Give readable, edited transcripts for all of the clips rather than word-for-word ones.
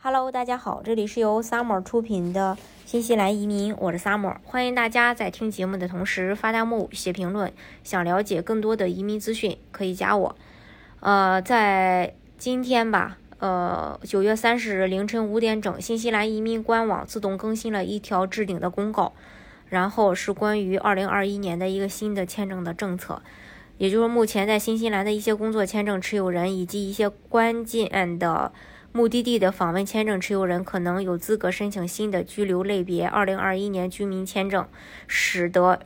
Hello， 大家好，这里是由 Summer 出品的新西兰移民，我是 Summer， 欢迎大家在听节目的同时发弹幕、写评论。想了解更多的移民资讯，可以加我。在今天吧，9月30日凌晨5点整，新西兰移民官网自动更新了一条置顶的公告，然后是关于2021年的一个新的签证的政策。也就是目前在新西兰的一些工作签证持有人以及一些关键的目的地的访问签证持有人可能有资格申请新的居留类别2021年居民签证，使得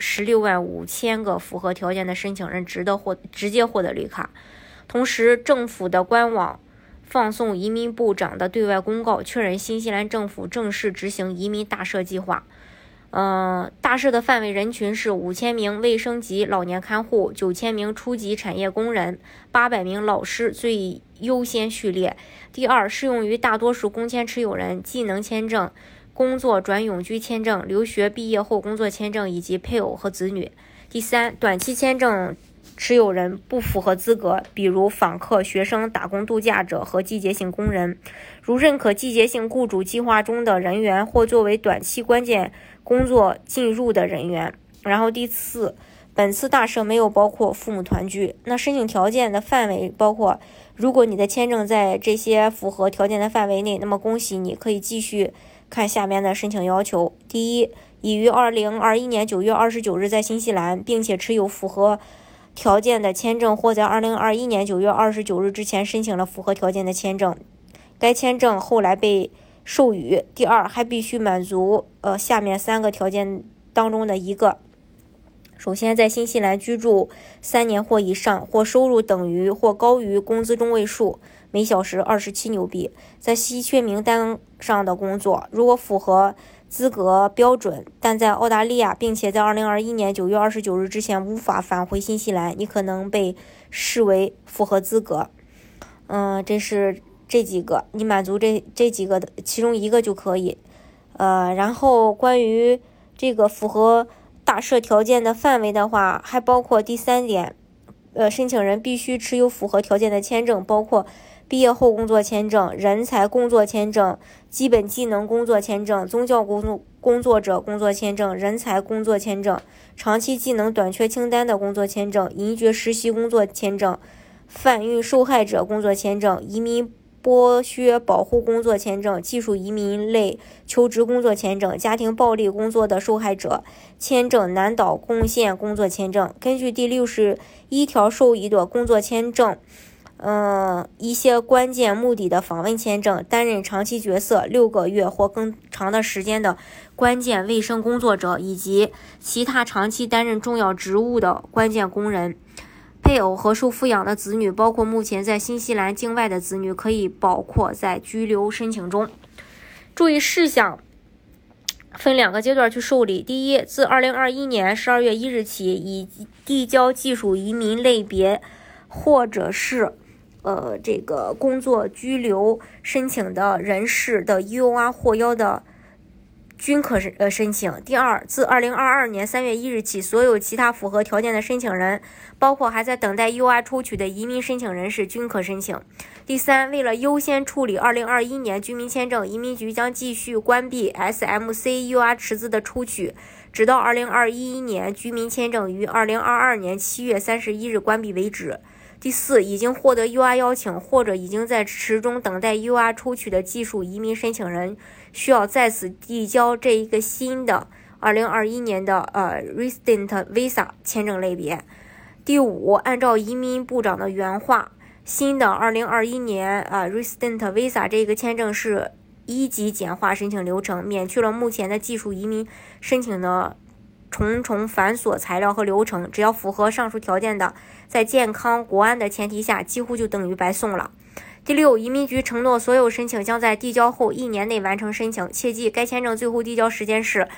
165000个符合条件的申请人直接获得绿卡。同时，政府的官网放送移民部长的对外公告，确认新西兰政府正式执行移民大赦计划。大赦的范围人群是5000名卫生及老年看护，9000名初级产业工人，800名老师最优先序列。第二，适用于大多数工签持有人、技能签证、工作转永居签证、留学毕业后工作签证以及配偶和子女。第三，短期签证持有人不符合资格，比如访客、学生、打工度假者和季节性工人。如认可季节性雇主计划中的人员或作为短期关键工作进入的人员。然后第四，本次大赦没有包括父母团聚。那申请条件的范围包括，如果你的签证在这些符合条件的范围内，那么恭喜你，可以继续看下面的申请要求。第一，已于2021年9月29日在新西兰，并且持有符合条件的签证，或在2021年9月29日之前申请了符合条件的签证，该签证后来被授予。第二，还必须满足下面3个条件当中的一个。首先，在新西兰居住3年或以上，或收入等于或高于工资中位数，每小时27纽币，在稀缺名单上的工作，如果符合资格标准，但在澳大利亚，并且在2021年9月29日之前无法返回新西兰，你可能被视为符合资格。这是这几个，你满足这几个的其中一个就可以。然后关于这个符合大赦条件的范围的话，还包括第3点，申请人必须持有符合条件的签证，包括毕业后工作签证、人才工作签证、基本技能工作签证、宗教工作者工作签证、人才工作签证、长期技能短缺清单的工作签证、银爵实习工作签证、贩运受害者工作签证、移民剥削保护工作签证、技术移民类求职工作签证、家庭暴力工作的受害者签证、南岛贡献工作签证。根据第61条授予的工作签证，一些关键目的的访问签证，担任长期角色6个月或更长的时间的关键卫生工作者，以及其他长期担任重要职务的关键工人。配偶和受抚养的子女，包括目前在新西兰境外的子女，可以包括在居留申请中。注意事项分2个阶段去受理。第一，自2021年12月1日起，已递交技术移民类别或者是这个工作居留申请的人士的 EOR 获邀的均可申请。第二，自2022年3月1日起，所有其他符合条件的申请人，包括还在等待 EOR 抽取的移民申请人士，均可申请。第三，为了优先处理2021年居民签证，移民局将继续关闭 SMC EOR 池子的抽取，直到2021年居民签证于2022年7月31日关闭为止。第四，已经获得 EOR 邀请或者已经在池中等待 EOR 抽取的技术移民申请人，需要再次递交这一个新的2021年的Resident Visa 签证类别。第五，按照移民部长的原话，新的2021年Resident Visa 这个签证是1级简化申请流程，免去了目前的技术移民申请的重重繁琐材料和流程，只要符合上述条件的，在健康国安的前提下，几乎就等于白送了。第六，移民局承诺所有申请将在递交后1年内完成申请，切记该签证最后递交时间是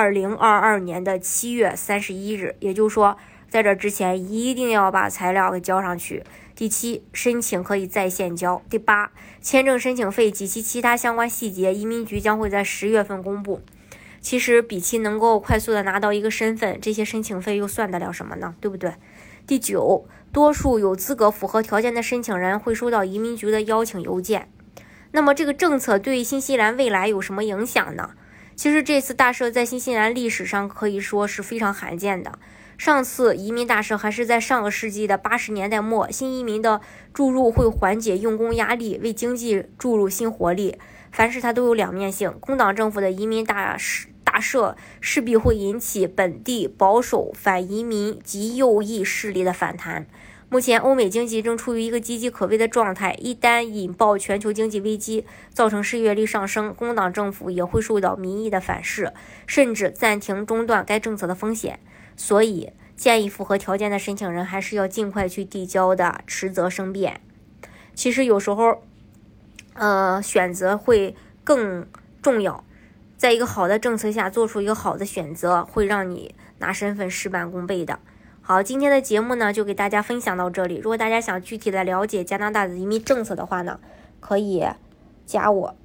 2022年的7月31日，也就是说在这之前一定要把材料给交上去。第七，申请可以在线交。第八，签证申请费及其他相关细节，移民局将会在10月份公布。其实比起能够快速的拿到一个身份，这些申请费又算得了什么呢？对不对？第九，多数有资格符合条件的申请人会收到移民局的邀请邮件。 那么这个政策对新西兰未来有什么影响呢？其实这次大赦在新西兰历史上可以说是非常罕见的。上次移民大赦还是在上个世纪的80年代末，新移民的注入会缓解用工压力，为经济注入新活力。凡事它都有两面性，工党政府的移民大赦势必会引起本地保守反移民及右翼势力的反弹。目前欧美经济正处于一个岌岌可危的状态，一旦引爆全球经济危机，造成失业率上升，工党政府也会受到民意的反噬，甚至暂停中断该政策的风险。所以建议符合条件的申请人还是要尽快去递交的，迟则生变。其实有时候选择会更重要，在一个好的政策下做出一个好的选择，会让你拿身份事半功倍的。好，今天的节目呢就给大家分享到这里。如果大家想具体的了解加拿大的移民政策的话呢，可以加我。